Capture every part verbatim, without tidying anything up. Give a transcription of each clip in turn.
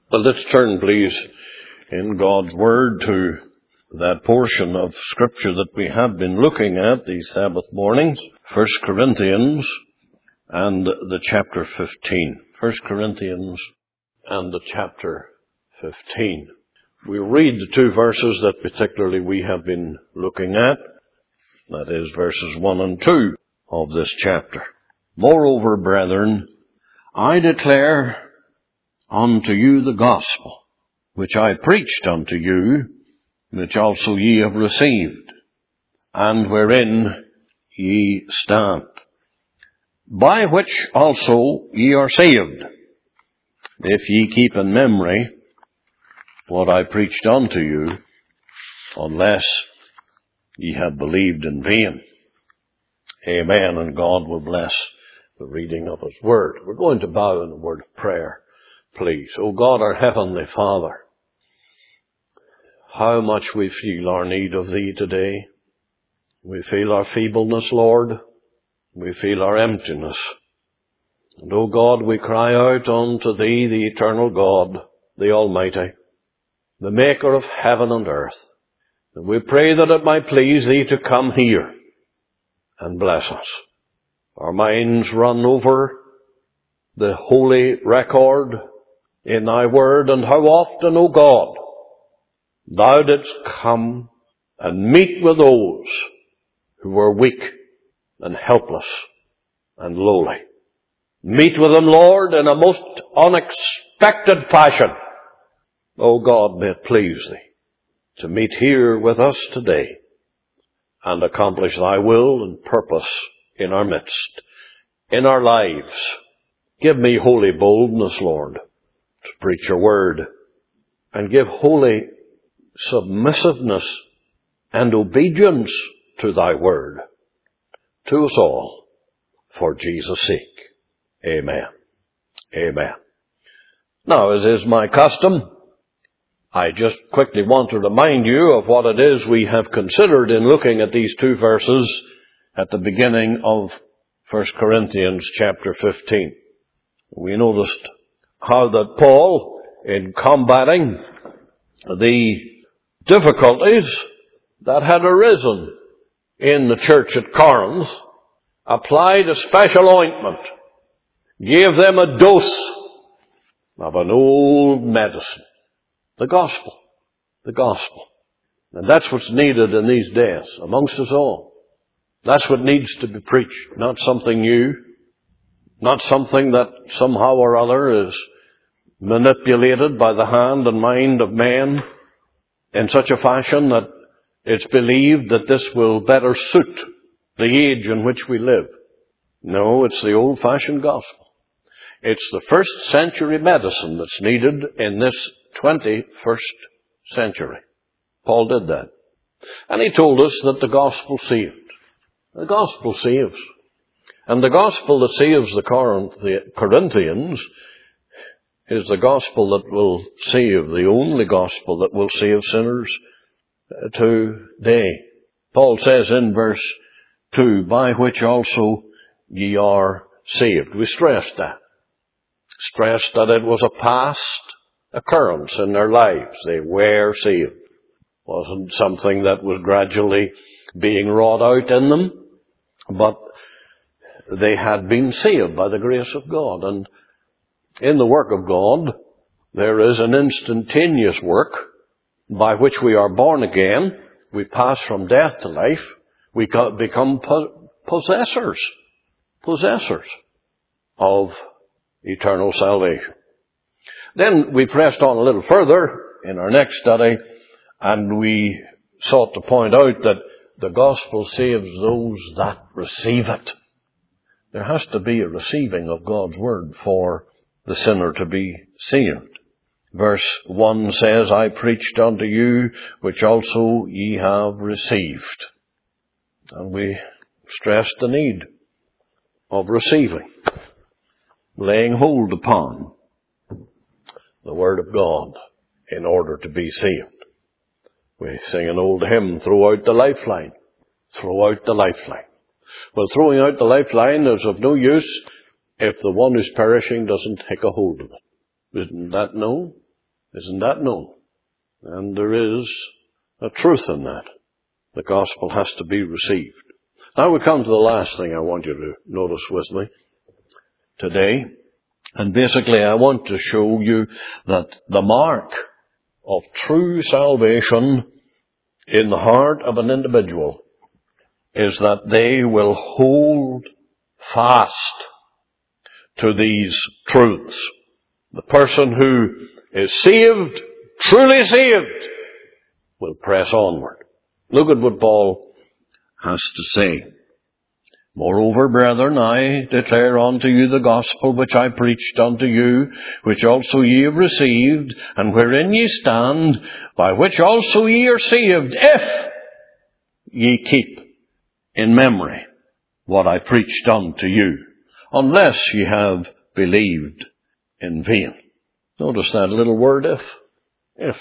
Well, let's turn, please, in God's Word to that portion of Scripture that we have been looking at these Sabbath mornings, First Corinthians and the chapter fifteen. First Corinthians and the chapter fifteen. We'll read the two verses that particularly we have been looking at. That is verses one and two of this chapter. Moreover, brethren, I declare unto you the gospel, which I preached unto you, which also ye have received, and wherein ye stand, by which also ye are saved, if ye keep in memory what I preached unto you, unless ye have believed in vain. Amen, and God will bless the reading of His Word. We're going to bow in a word of prayer, please. O God, our Heavenly Father, how much we feel our need of Thee today. We feel our feebleness, Lord. We feel our emptiness. And, O God, we cry out unto Thee, the eternal God, the Almighty, the Maker of heaven and earth. And we pray that it might please Thee to come here and bless us. Our minds run over the holy record in Thy Word, and how often, O God, Thou didst come and meet with those who were weak and helpless and lowly. Meet with them, Lord, in a most unexpected fashion. O God, may it please Thee to meet here with us today and accomplish Thy will and purpose in our midst, in our lives. Give me holy boldness, Lord, to preach Your Word, and give holy submissiveness and obedience to Thy Word, to us all, for Jesus' sake. Amen. Amen. Now, as is my custom, I just quickly want to remind you of what it is we have considered in looking at these two verses at the beginning of First Corinthians chapter fifteen. We noticed how that Paul, in combating the difficulties that had arisen in the church at Corinth, applied a special ointment, gave them a dose of an old medicine, the gospel, the gospel. And that's what's needed in these days amongst us all. That's what needs to be preached, not something new, not something that somehow or other is manipulated by the hand and mind of man in such a fashion that it's believed that this will better suit the age in which we live. No, it's the old-fashioned gospel. It's the first century medicine that's needed in this twenty-first century. Paul did that. And he told us that the gospel saved. The gospel saves. And the gospel that saves the Corinthians is the gospel that will save, the only gospel that will save sinners today. Paul says in verse two, by which also ye are saved. We stressed that. Stressed that it was a past occurrence in their lives. They were saved. It wasn't something that was gradually being wrought out in them, but they had been saved by the grace of God. And in the work of God, there is an instantaneous work by which we are born again. We pass from death to life. We become possessors, possessors of eternal salvation. Then we pressed on a little further in our next study, and we sought to point out that the gospel saves those that receive it. There has to be a receiving of God's Word for the sinner to be saved. Verse one says, I preached unto you, which also ye have received. And we stressed the need of receiving, laying hold upon the Word of God in order to be saved. We sing an old hymn, throw out the lifeline, throw out the lifeline. Well, throwing out the lifeline is of no use if the one who's perishing doesn't take a hold of it. Isn't that known? Isn't that known? And there is a truth in that. The gospel has to be received. Now we come to the last thing I want you to notice with me today. And basically I want to show you that the mark of true salvation in the heart of an individual is that they will hold fast to these truths. The person who is saved, truly saved, will press onward. Look at what Paul has to say. Moreover, brethren, I declare unto you the gospel which I preached unto you, which also ye have received, and wherein ye stand, by which also ye are saved, if ye keep in memory what I preached unto you, unless ye have believed in vain. Notice that little word, if. If.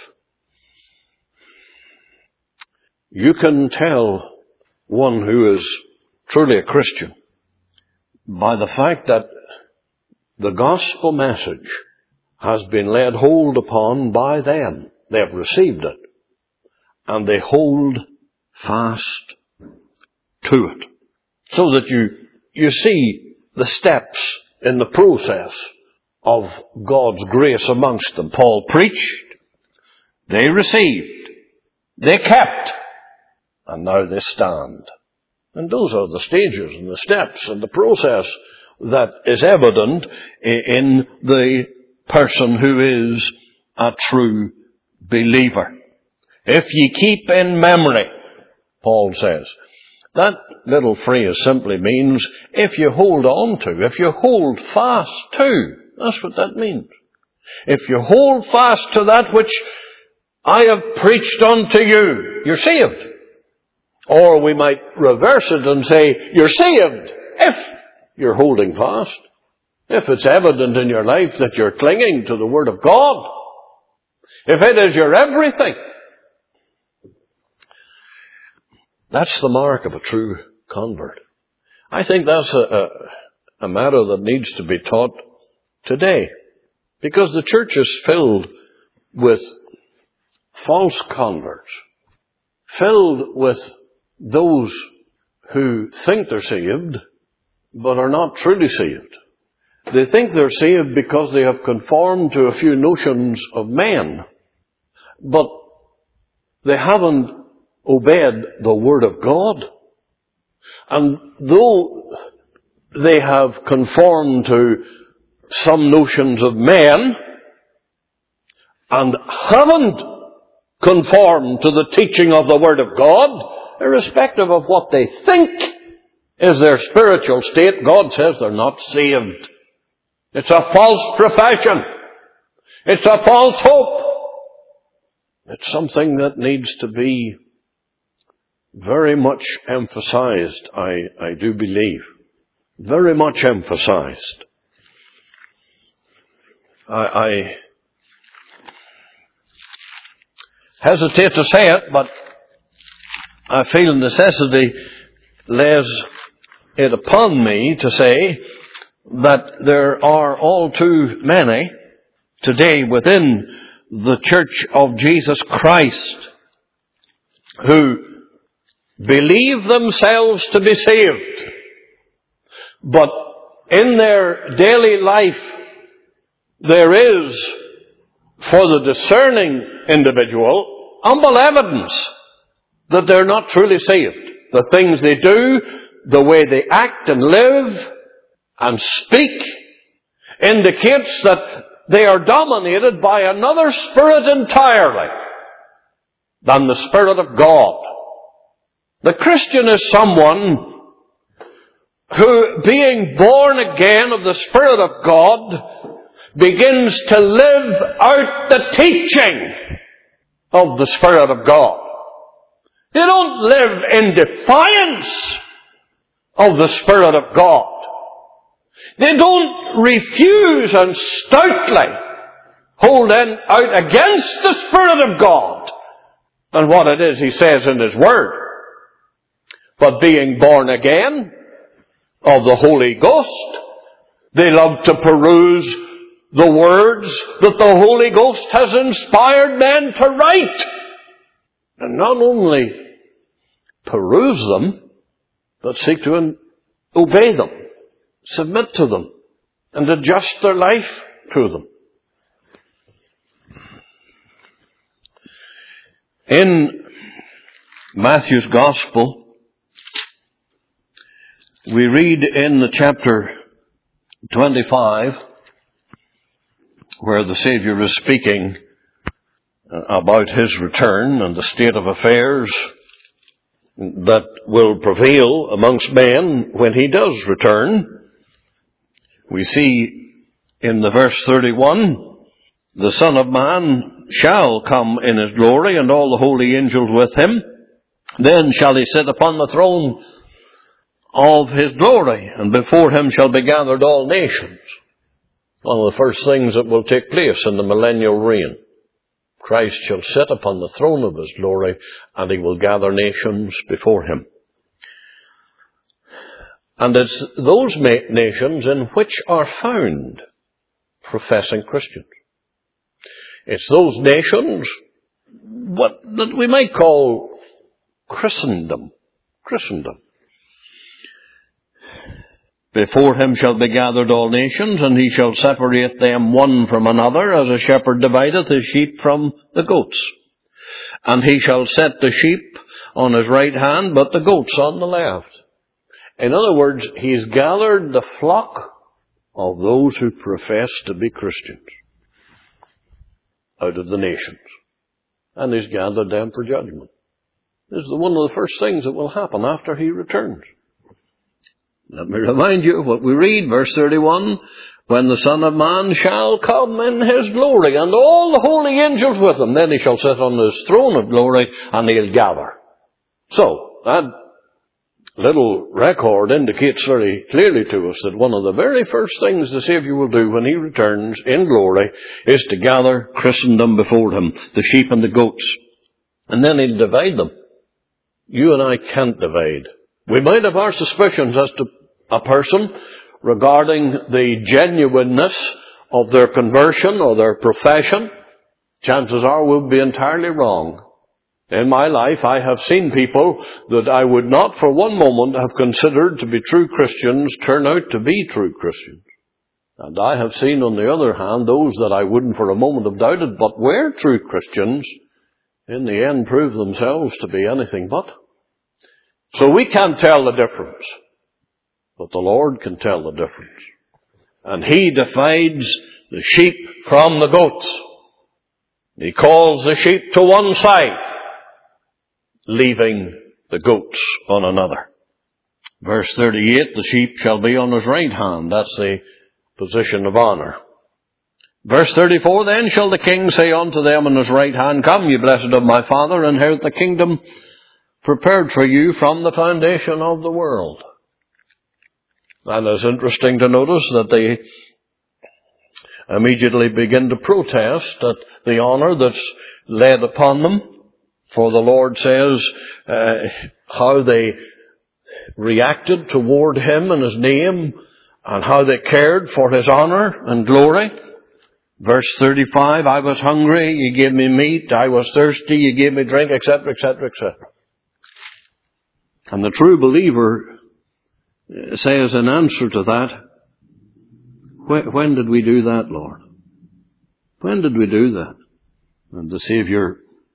You can tell one who is truly a Christian by the fact that the gospel message has been laid hold upon by them. They have received it, and they hold fast to it. So that you, you see the steps in the process of God's grace amongst them. Paul preached, they received, they kept, and now they stand. And those are the stages and the steps and the process that is evident in the person who is a true believer. If ye keep in memory, Paul says. That little phrase simply means if you hold on to, if you hold fast to. That's what that means. If you hold fast to that which I have preached unto you, you're saved. Or we might reverse it and say, you're saved if you're holding fast. If it's evident in your life that you're clinging to the Word of God. If it is your everything. That's the mark of a true convert. I think that's a, a, a matter that needs to be taught today. Because the church is filled with false converts. Filled with those who think they're saved, but are not truly saved. They think they're saved because they have conformed to a few notions of men, but they haven't obeyed the Word of God. And though they have conformed to some notions of men, and haven't conformed to the teaching of the Word of God, irrespective of what they think is their spiritual state, God says they're not saved. It's a false profession. It's a false hope. It's something that needs to be very much emphasized, I, I do believe. Very much emphasized. I, I hesitate to say it, but I feel necessity lays it upon me to say that there are all too many today within the Church of Jesus Christ who believe themselves to be saved, but in their daily life there is, for the discerning individual, ample evidence that they're not truly saved. The things they do, the way they act and live and speak, indicates that they are dominated by another spirit entirely than the Spirit of God. The Christian is someone who, being born again of the Spirit of God, begins to live out the teaching of the Spirit of God. They don't live in defiance of the Spirit of God. They don't refuse and stoutly hold in out against the Spirit of God and what it is He says in His Word. But being born again of the Holy Ghost, they love to peruse the words that the Holy Ghost has inspired men to write. And not only peruse them, but seek to obey them, submit to them, and adjust their life to them. In Matthew's Gospel, we read in the chapter twenty-five, where the Savior is speaking about His return and the state of affairs that will prevail amongst men when He does return. We see in the verse thirty-one, the Son of Man shall come in His glory, and all the holy angels with Him. Then shall He sit upon the throne of His glory, and before Him shall be gathered all nations. One of the first things that will take place in the millennial reign. Christ shall sit upon the throne of His glory, and He will gather nations before Him. And it's those nations in which are found professing Christians. It's those nations what that we might call Christendom. Christendom. Before Him shall be gathered all nations, and He shall separate them one from another, as a shepherd divideth his sheep from the goats. And He shall set the sheep on His right hand, but the goats on the left. In other words, He's gathered the flock of those who profess to be Christians out of the nations. And He's gathered them for judgment. This is one of the first things that will happen after He returns. Let me remind you of what we read, verse thirty-one, when the Son of Man shall come in His glory, and all the holy angels with Him, then He shall sit on His throne of glory, and He'll gather. So, that little record indicates very clearly to us that one of the very first things the Saviour will do when He returns in glory is to gather Christendom before Him, the sheep and the goats. And then He'll divide them. You and I can't divide. We might have our suspicions as to a person regarding the genuineness of their conversion or their profession. Chances are we'll be entirely wrong. In my life, I have seen people that I would not for one moment have considered to be true Christians turn out to be true Christians. And I have seen, on the other hand, those that I wouldn't for a moment have doubted but were true Christians, in the end prove themselves to be anything but. So we can't tell the difference. But the Lord can tell the difference. And He divides the sheep from the goats. He calls the sheep to one side, leaving the goats on another. Verse thirty-eight, the sheep shall be on His right hand. That's the position of honor. Verse thirty-four, then shall the King say unto them on His right hand, Come, ye blessed of my Father, inherit the kingdom prepared for you from the foundation of the world. And it's interesting to notice that they immediately begin to protest at the honor that's laid upon them. For the Lord says uh, how they reacted toward Him and His name, and how they cared for His honor and glory. Verse thirty-five, I was hungry, you gave me meat. I was thirsty, you gave me drink, et cetera, et cetera, et cetera. And the true believer says in answer to that, when did we do that, Lord? When did we do that? And the Saviour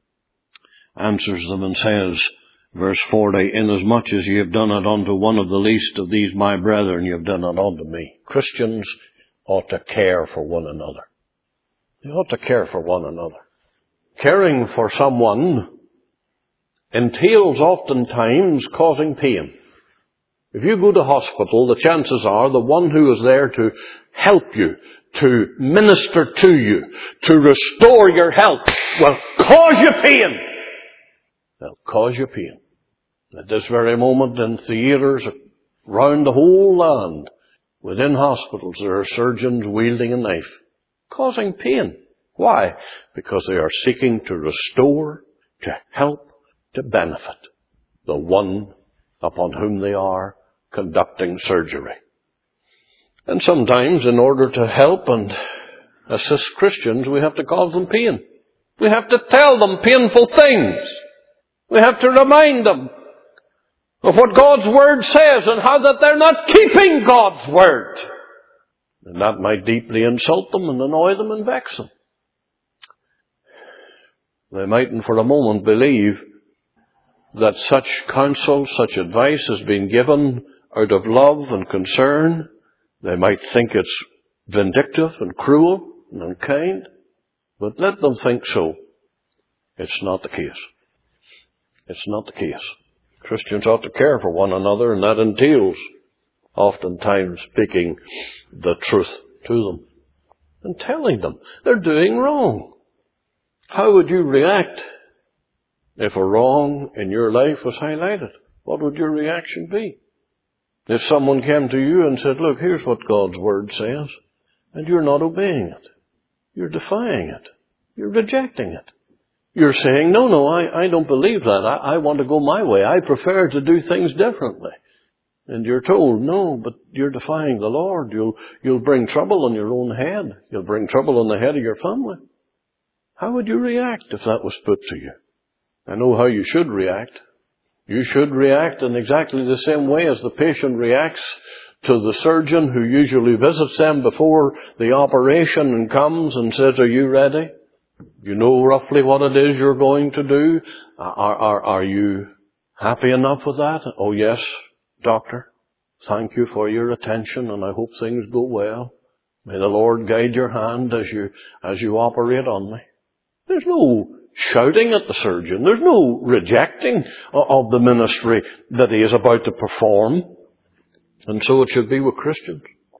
answers them and says, verse forty, Inasmuch as ye have done it unto one of the least of these my brethren, ye have done it unto me. Christians ought to care for one another. They ought to care for one another. Caring for someone entails oftentimes causing pain. If you go to hospital, the chances are the one who is there to help you, to minister to you, to restore your health, will cause you pain. They'll cause you pain. At this very moment in theatres around the whole land, within hospitals, there are surgeons wielding a knife, causing pain. Why? Because they are seeking to restore, to help, to benefit the one upon whom they are conducting surgery. And sometimes, in order to help and As Christians, we have to cause them pain. We have to tell them painful things. We have to remind them of what God's Word says and how that they're not keeping God's Word. And that might deeply insult them and annoy them and vex them. They mightn't for a moment believe that such counsel, such advice has been given out of love and concern. They might think it's vindictive and cruel and unkind. But let them think so. It's not the case. It's not the case. Christians ought to care for one another, and that entails oftentimes speaking the truth to them and telling them they're doing wrong. How would you react if a wrong in your life was highlighted? What would your reaction be? If someone came to you and said, look, here's what God's Word says, and you're not obeying it. You're defying it. You're rejecting it. You're saying, no, no, I, I don't believe that. I, I want to go my way. I prefer to do things differently. And you're told, no, but you're defying the Lord. You'll, you'll bring trouble on your own head. You'll bring trouble on the head of your family. How would you react if that was put to you? I know how you should react. You should react in exactly the same way as the patient reacts to the surgeon who usually visits them before the operation and comes and says, are you ready? You know roughly what it is you're going to do. Are, are, are you happy enough with that? Oh yes, doctor. Thank you for your attention, and I hope things go well. May the Lord guide your hand as you, as you operate on me. There's no shouting at the surgeon. There's no rejecting of the ministry that he is about to perform. And so it should be with Christians.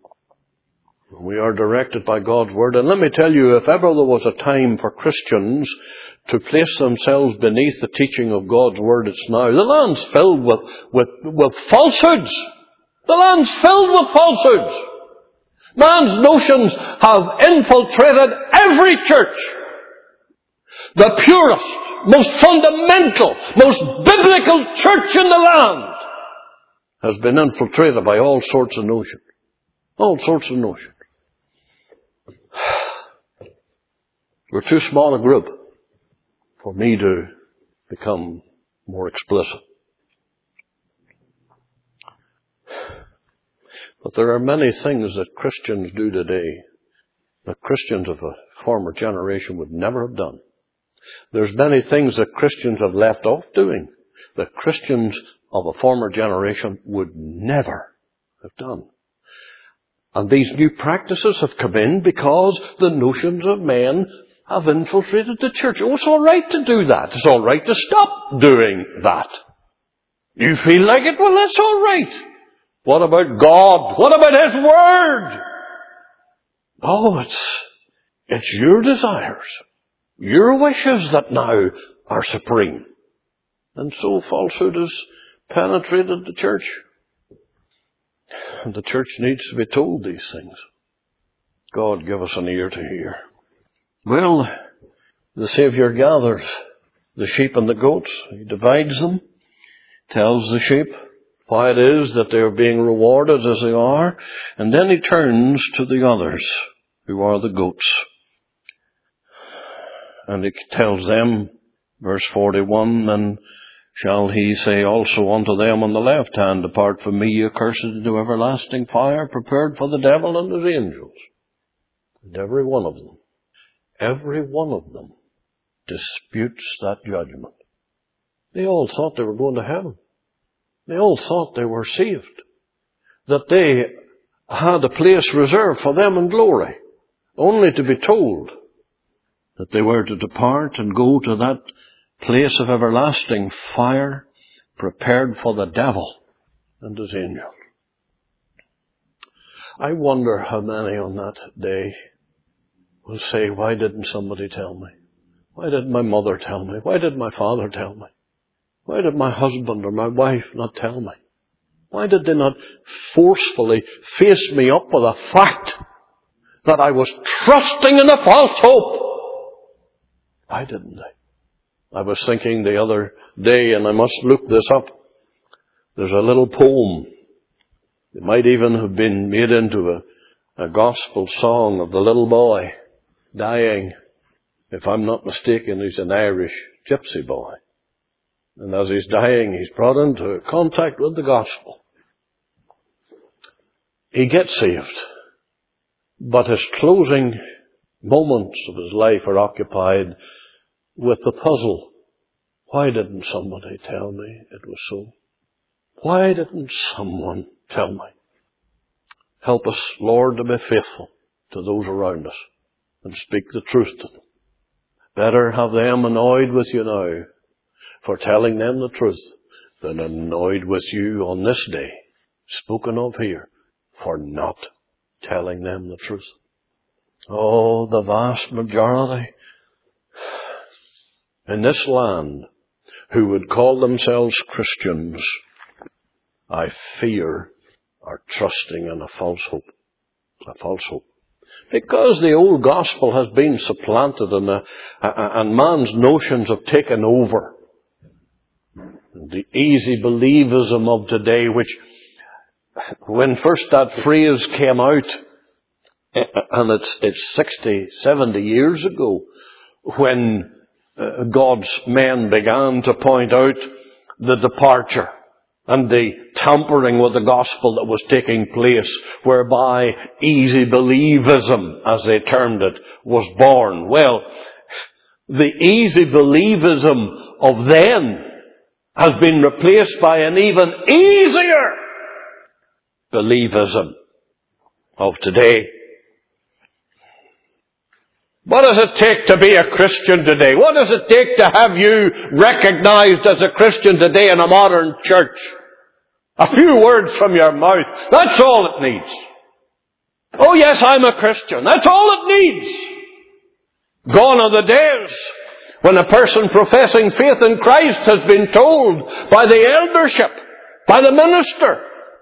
We are directed by God's Word. And let me tell you, if ever there was a time for Christians to place themselves beneath the teaching of God's Word, it's now. The land's filled with, with, with falsehoods. The land's filled with falsehoods. Man's notions have infiltrated every church. The purest, most fundamental, most biblical church in the land has been infiltrated by all sorts of notions. All sorts of notions. We're too small a group for me to become more explicit. But there are many things that Christians do today that Christians of a former generation would never have done. There's many things that Christians have left off doing that Christians of a former generation would never have done. And these new practices have come in because the notions of men have infiltrated the church. Oh, it's all right to do that. It's all right to stop doing that. You feel like it? Well, that's all right. What about God? What about His Word? Oh, it's, it's your desires, your wishes that now are supreme. And so falsehood has penetrated the church. And the church needs to be told these things. God, give us an ear to hear. Well, the Saviour gathers the sheep and the goats. He divides them, tells the sheep why it is that they are being rewarded as they are, and then He turns to the others, who are the goats. And He tells them, verse forty-one, then shall He say also unto them on the left hand, depart from me, ye cursed, into everlasting fire, prepared for the devil and his angels. And every one of them, every one of them disputes that judgment. They all thought they were going to heaven. They all thought they were saved. That they had a place reserved for them in glory, only to be told that they were to depart and go to that place of everlasting fire prepared for the devil and his angels. I wonder how many on that day will say, why didn't somebody tell me? Why didn't my mother tell me? Why did my father tell me? Why did my husband or my wife not tell me? Why did they not forcefully face me up with a fact that I was trusting in a false hope? Why didn't they? I was thinking the other day, and I must look this up. There's a little poem. It might even have been made into a, a gospel song of the little boy dying. If I'm not mistaken, he's an Irish gypsy boy. And as he's dying, he's brought into contact with the gospel. He gets saved. But his closing moments of his life are occupied with the puzzle. Why didn't somebody tell me it was so? Why didn't someone tell me? Help us, Lord, to be faithful to those around us and speak the truth to them. Better have them annoyed with you now for telling them the truth than annoyed with you on this day, spoken of here, for not telling them the truth. Oh, the vast majority in this land who would call themselves Christians, I fear, are trusting in a false hope. A false hope. Because the old gospel has been supplanted and, uh, and man's notions have taken over. The easy believism of today, which when first that phrase came out, and it's, it's sixty, seventy years ago, when uh, God's men began to point out the departure and the tampering with the gospel that was taking place, whereby easy believism, as they termed it, was born. Well, the easy believism of then has been replaced by an even easier believism of today. What does it take to be a Christian today? What does it take to have you recognized as a Christian today in a modern church? A few words from your mouth. That's all it needs. Oh yes, I'm a Christian. That's all it needs. Gone are the days when a person professing faith in Christ has been told by the eldership, by the minister,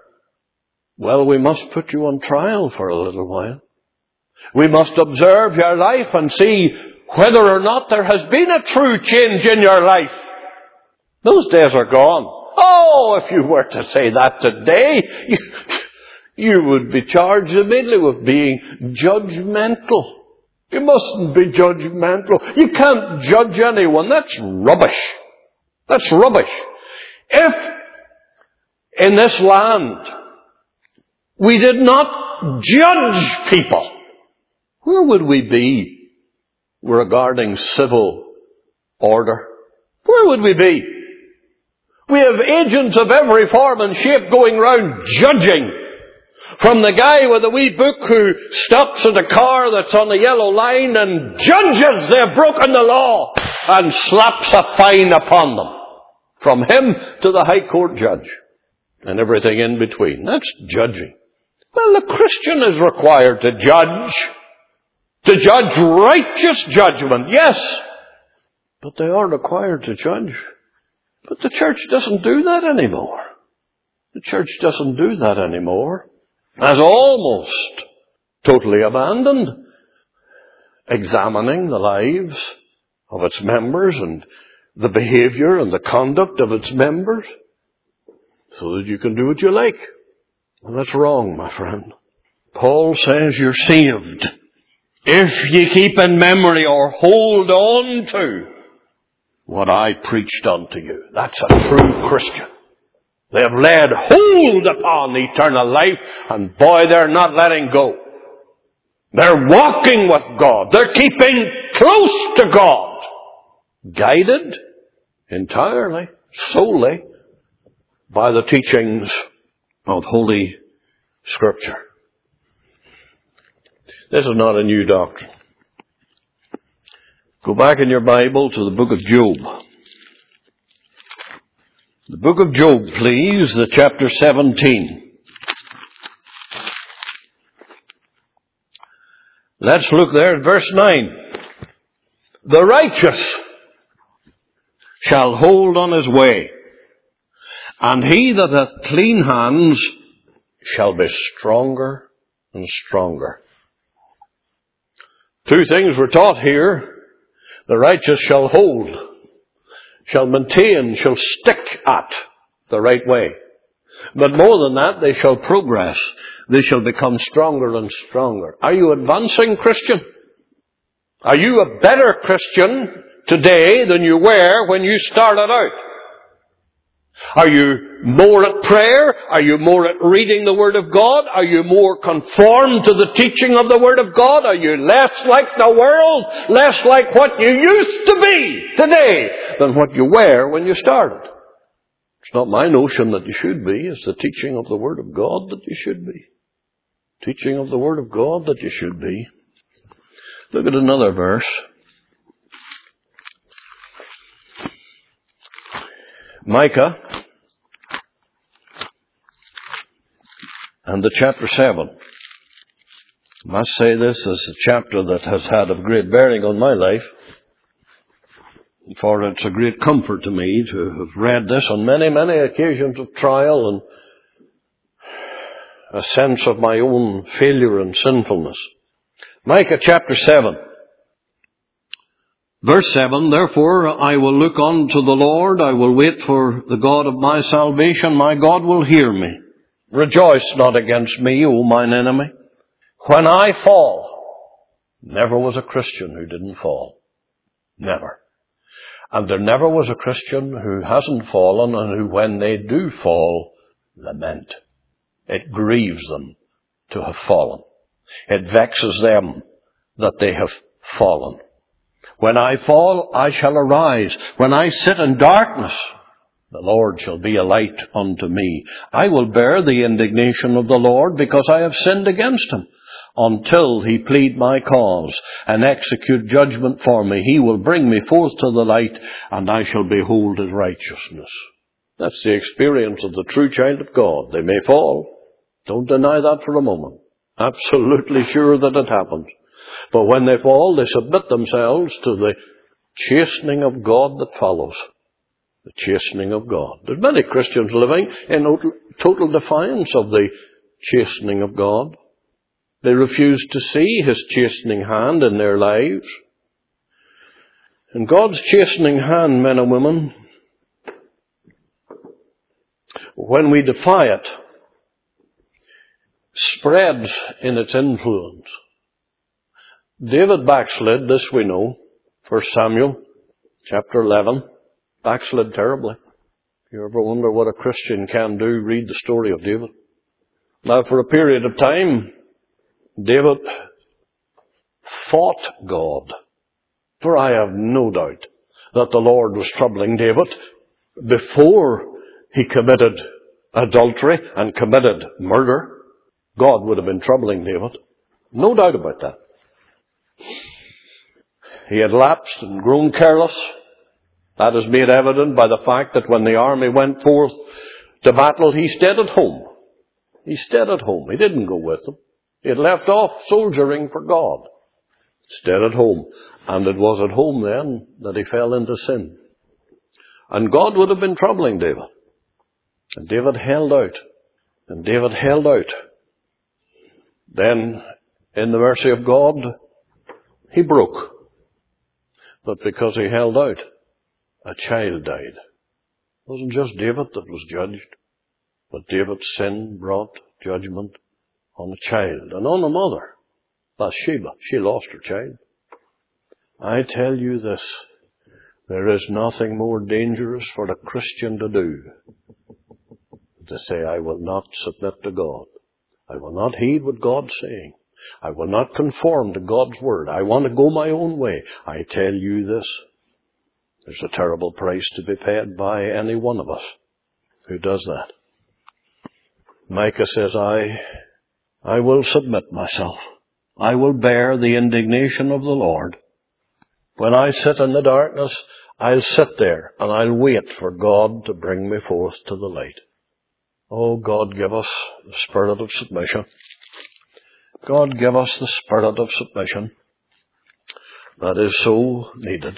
well, we must put you on trial for a little while. We must observe your life and see whether or not there has been a true change in your life. Those days are gone. Oh, if you were to say that today, you, you would be charged immediately with being judgmental. You mustn't be judgmental. You can't judge anyone. That's rubbish. That's rubbish. If in this land we did not judge people, where would we be regarding civil order? Where would we be? We have agents of every form and shape going round judging. From the guy with a wee book who stops at a car that's on the yellow line and judges they've broken the law and slaps a fine upon them. From him to the High Court judge and everything in between. That's judging. Well, the Christian is required to judge. To judge righteous judgment, yes. But they are required to judge. But the church doesn't do that anymore. The church doesn't do that anymore. Has almost totally abandoned examining the lives of its members and the behavior and the conduct of its members so that you can do what you like. Well, that's wrong, my friend. Paul says you're saved if you keep in memory or hold on to what I preached unto you. That's a true Christian. They have laid hold upon eternal life, and boy, they're not letting go. They're walking with God. They're keeping close to God. Guided entirely, solely, by the teachings of Holy Scripture. This is not a new doctrine. Go back in your Bible to the book of Job. The book of Job, please, the chapter seventeen. Let's look there at verse nine. The righteous shall hold on his way, and he that hath clean hands shall be stronger and stronger. Two things were taught here. The righteous shall hold, shall maintain, shall stick at the right way. But more than that, they shall progress. They shall become stronger and stronger. Are you advancing, Christian? Are you a better Christian today than you were when you started out? Are you more at prayer? Are you more at reading the Word of God? Are you more conformed to the teaching of the Word of God? Are you less like the world, less like what you used to be today than what you were when you started? It's not my notion that you should be. It's the teaching of the Word of God that you should be. Teaching of the Word of God that you should be. Look at another verse. Micah and the chapter seven. I must say this is a chapter that has had a great bearing on my life. For it's a great comfort to me to have read this on many, many occasions of trial and a sense of my own failure and sinfulness. Micah chapter seven. Verse seven, therefore I will look unto the Lord, I will wait for the God of my salvation, my God will hear me. Rejoice not against me, O mine enemy. When I fall, never was a Christian who didn't fall. Never. And there never was a Christian who hasn't fallen and who, when they do fall, lament. It grieves them to have fallen. It vexes them that they have fallen. When I fall, I shall arise. When I sit in darkness, the Lord shall be a light unto me. I will bear the indignation of the Lord because I have sinned against him. Until he plead my cause and execute judgment for me, he will bring me forth to the light, and I shall behold his righteousness. That's the experience of the true child of God. They may fall. Don't deny that for a moment. Absolutely sure that it happens. But when they fall, they submit themselves to the chastening of God that follows. The chastening of God. There's many Christians living in total defiance of the chastening of God. They refuse to see his chastening hand in their lives. And God's chastening hand, men and women, when we defy it, spreads in its influence. David backslid, this we know, First Samuel chapter eleven, backslid terribly. If you ever wonder what a Christian can do, read the story of David. Now, for a period of time, David fought God. For I have no doubt that the Lord was troubling David before he committed adultery and committed murder. God would have been troubling David. No doubt about that. He had lapsed and grown careless. That is made evident by the fact that when the army went forth to battle, he stayed at home. He stayed at home. He didn't go with them. He had left off soldiering for God. Stayed at home. And it was at home then that he fell into sin. And God would have been troubling David. And David held out. And David held out. Then, in the mercy of God, he broke. But because he held out, a child died. It wasn't just David that was judged, but David's sin brought judgment on a child and on a mother. Bathsheba, she lost her child. I tell you this, there is nothing more dangerous for a Christian to do than to say, I will not submit to God. I will not heed what God's saying. I will not conform to God's word. I want to go my own way. I tell you this, there's a terrible price to be paid by any one of us who does that. Micah says, I, I will submit myself. I will bear the indignation of the Lord. When I sit in the darkness, I'll sit there and I'll wait for God to bring me forth to the light. Oh, God, give us the spirit of submission. God, give us the spirit of submission that is so needed.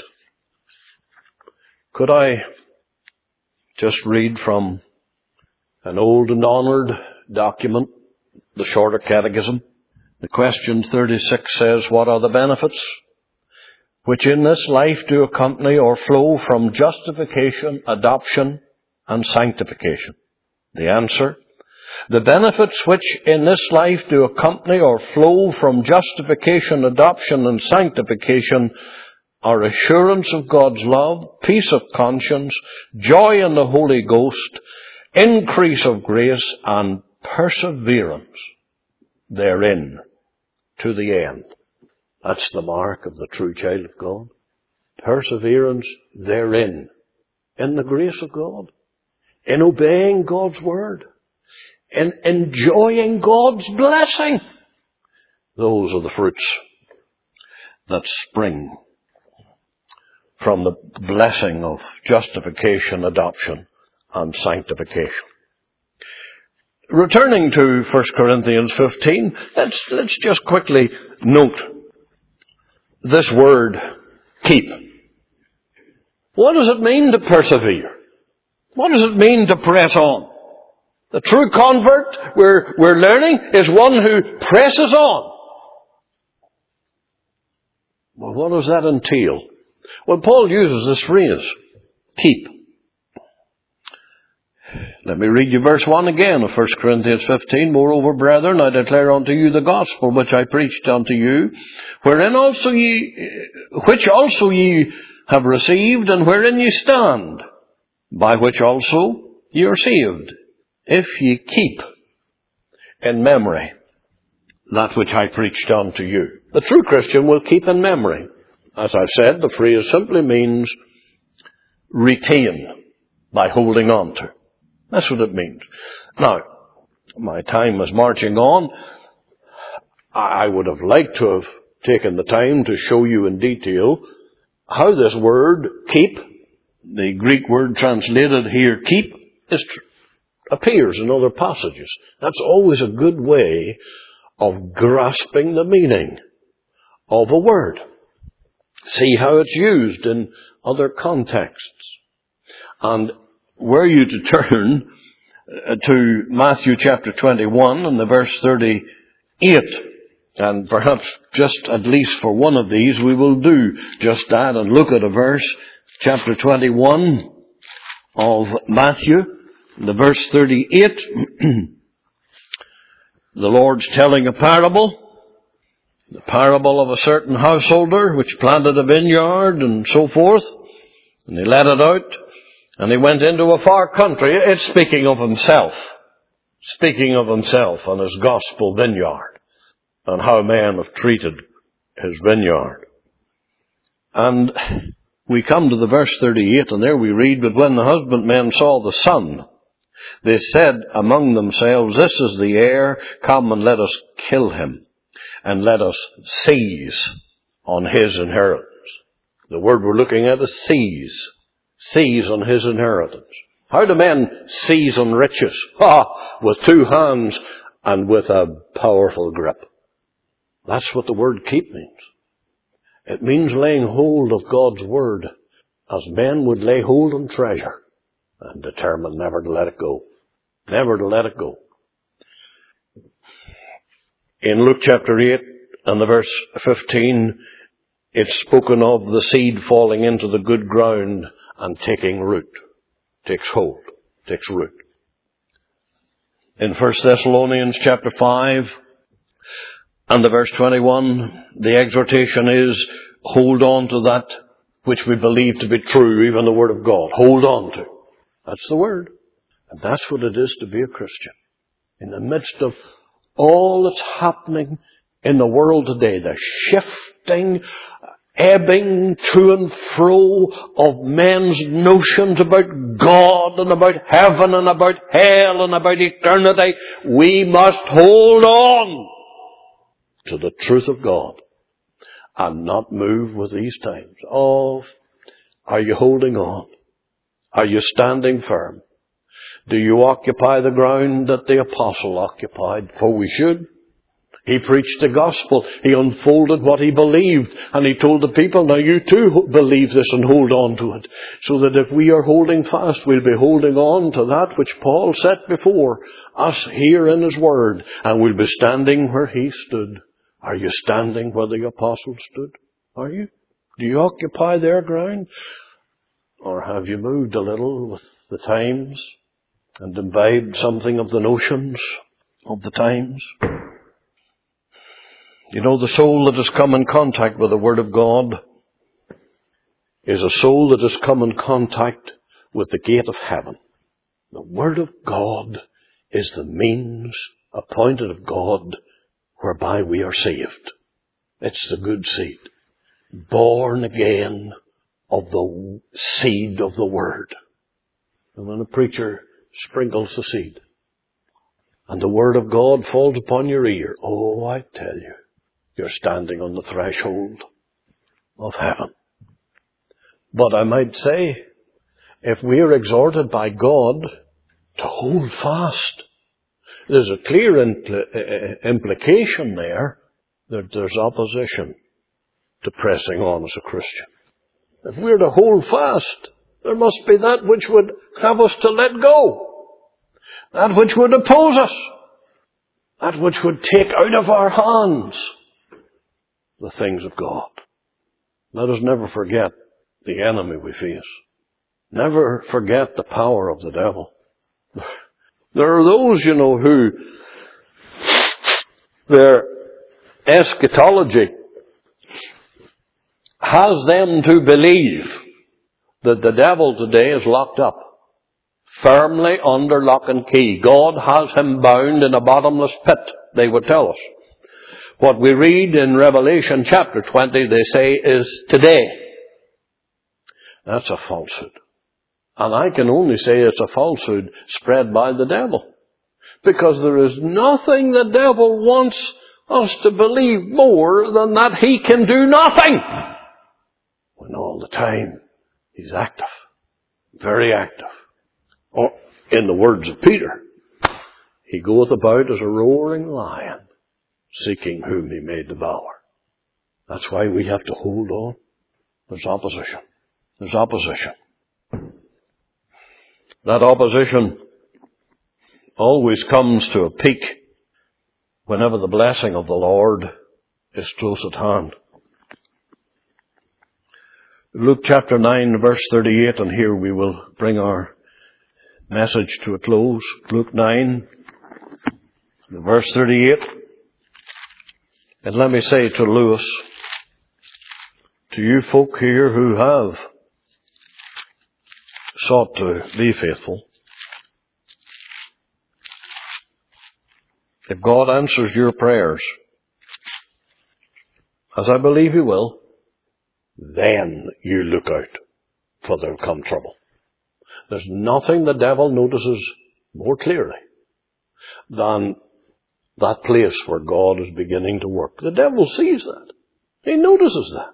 Could I just read from an old and honored document, the Shorter Catechism? The question thirty-six says, what are the benefits which in this life do accompany or flow from justification, adoption, and sanctification? The answer, The benefits which in this life do accompany or flow from justification, adoption, and sanctification are assurance of God's love, peace of conscience, joy in the Holy Ghost, increase of grace, and perseverance therein to the end. That's the mark of the true child of God. Perseverance therein, in the grace of God, in obeying God's word, in enjoying God's blessing. Those are the fruits that spring from the blessing of justification, adoption, and sanctification. Returning to First Corinthians fifteen, let's, let's just quickly note this word, keep. What does it mean to persevere? What does it mean to press on? The true convert, we're, we're learning, is one who presses on. Well, what does that entail? Well, Paul uses this phrase, keep. Let me read you verse one again of First Corinthians fifteen. Moreover, brethren, I declare unto you the gospel which I preached unto you, wherein also ye, which also ye have received, and wherein ye stand, by which also ye are saved, if ye keep in memory that which I preached unto you. The true Christian will keep in memory. As I've said, the phrase simply means retain by holding on to. That's what it means. Now, my time is marching on. I would have liked to have taken the time to show you in detail how this word, keep, the Greek word translated here, keep, is, appears in other passages. That's always a good way of grasping the meaning of a word. See how it's used in other contexts. And were you to turn to Matthew chapter twenty-one and the verse thirty-eight, and perhaps just at least for one of these we will do just that and look at a verse, chapter twenty-one of Matthew, the verse thirty-eight. The Lord's telling a parable, the parable of a certain householder which planted a vineyard and so forth, and he let it out. And he went into a far country. It's speaking of himself. Speaking of himself and his gospel vineyard. And how men have treated his vineyard. And we come to the verse thirty-eight, and there we read, But when the husbandmen saw the son, they said among themselves, This is the heir, come and let us kill him, and let us seize on his inheritance. The word we're looking at is seize. Seize on his inheritance. How do men seize on riches? Ah, with two hands and with a powerful grip. That's what the word keep means. It means laying hold of God's word as men would lay hold on treasure and determined never to let it go. Never to let it go. In Luke chapter eight and the verse fifteen, it's spoken of the seed falling into the good ground and taking root, takes hold, takes root. In First Thessalonians chapter five and the verse twenty-one, the exhortation is, hold on to that which we believe to be true, even the word of God. Hold on to. That's the word. And that's what it is to be a Christian. In the midst of all that's happening in the world today, the shifting, ebbing to and fro of men's notions about God and about heaven and about hell and about eternity, we must hold on to the truth of God and not move with these times. Oh, are you holding on? Are you standing firm? Do you occupy the ground that the apostle occupied? For we should. He preached the gospel. He unfolded what he believed. And he told the people, now you too believe this and hold on to it. So that if we are holding fast, we'll be holding on to that which Paul set before us here in his word. And we'll be standing where he stood. Are you standing where the apostles stood? Are you? Do you occupy their ground? Or have you moved a little with the times? and imbibed something of the notions of the times. You know, the soul that has come in contact with the Word of God is a soul that has come in contact with the gate of heaven. The Word of God is the means appointed of God whereby we are saved. It's the good seed, born again of the seed of the Word. And when a preacher sprinkles the seed and the Word of God falls upon your ear, oh, I tell you, you're standing on the threshold of heaven. But I might say, if we are exhorted by God to hold fast, there's a clear impl- implication there that there's opposition to pressing on as a Christian. If we're to hold fast, there must be that which would have us to let go, that which would oppose us, that which would take out of our hands the things of God. Let us never forget the enemy we face. Never forget the power of the devil. There are those, you know, who their eschatology has them to believe that the devil today is locked up, firmly under lock and key. God has him bound in a bottomless pit, they would tell us. What we read in Revelation chapter twenty, they say, is today. That's a falsehood. And I can only say it's a falsehood spread by the devil. Because there is nothing the devil wants us to believe more than that he can do nothing. When all the time he's active. Very active. Or, in the words of Peter, he goeth about as a roaring lion, seeking whom he may devour. That's why we have to hold on. There's opposition. There's opposition. That opposition always comes to a peak whenever the blessing of the Lord is close at hand. Luke chapter nine, verse thirty-eight, and here we will bring our message to a close. Luke nine, verse thirty-eight. And let me say to Lewis, to you folk here who have sought to be faithful, if God answers your prayers, as I believe He will, then you look out, for there'll come trouble. There's nothing the devil notices more clearly than that place where God is beginning to work. The devil sees that. He notices that.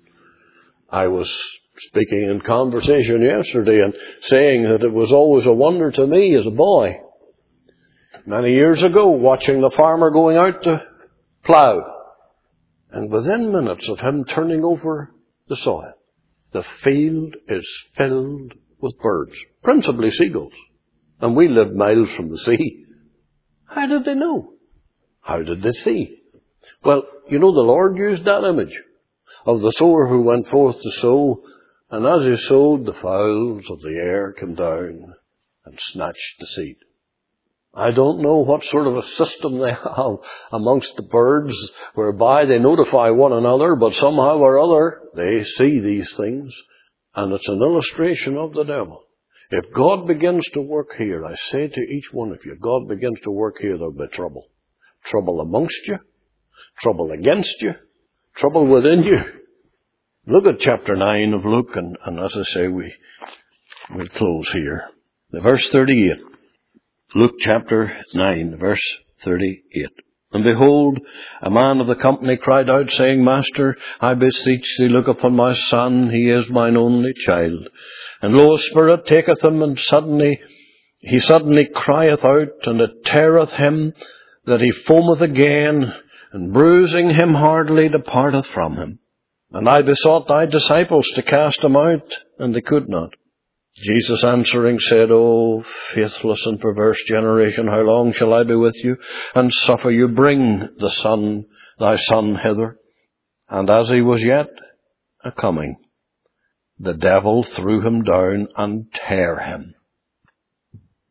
I was speaking in conversation yesterday and saying that it was always a wonder to me as a boy, many years ago, watching the farmer going out to plough. And within minutes of him turning over the soil, the field is filled with birds, principally seagulls. And we lived miles from the sea. How did they know? How did they see? Well, you know, the Lord used that image of the sower who went forth to sow, and as he sowed, the fowls of the air came down and snatched the seed. I don't know what sort of a system they have amongst the birds whereby they notify one another, but somehow or other they see these things, and it's an illustration of the devil. If God begins to work here, I say to each one of you, God begins to work here, there'll be trouble. Trouble amongst you, trouble against you, trouble within you. Look at chapter nine of Luke, and, and as I say, we we'll close here. The verse thirty-eight. Luke chapter nine, verse thirty-eight. And behold, a man of the company cried out, saying, Master, I beseech thee, look upon my son, he is mine only child. And lo, a spirit taketh him, and suddenly he suddenly crieth out, and it teareth him, that he foameth again, and bruising him hardly departeth from him. And I besought thy disciples to cast him out, and they could not. Jesus answering said, O faithless and perverse generation, how long shall I be with you, and suffer you? Bring the son, thy son hither. And as he was yet a coming, the devil threw him down and tare him.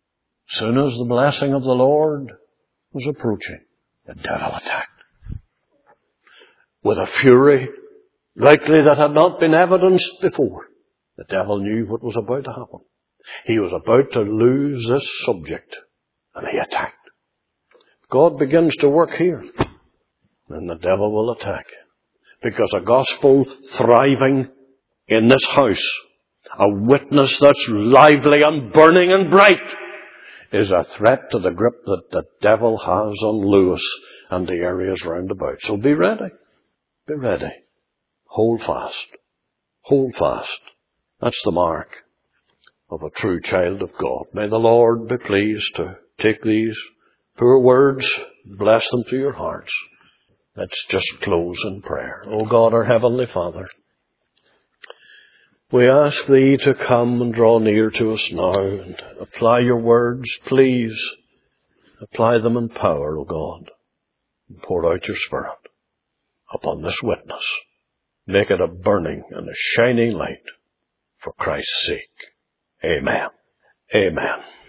soon as the blessing of the Lord was approaching, the devil attacked. With a fury likely that had not been evidenced before, the devil knew what was about to happen. He was about to lose this subject, and he attacked. God begins to work here, and the devil will attack. Because a gospel thriving in this house, a witness that's lively and burning and bright, is a threat to the grip that the devil has on Lewis and the areas round about. So be ready. Be ready. Hold fast. Hold fast. That's the mark of a true child of God. May the Lord be pleased to take these poor words, bless them to your hearts. Let's just close in prayer. O God, our Heavenly Father, we ask Thee to come and draw near to us now and apply your words. Please apply them in power, O God, and pour out your Spirit upon this witness. Make it a burning and a shining light for Christ's sake. Amen. Amen.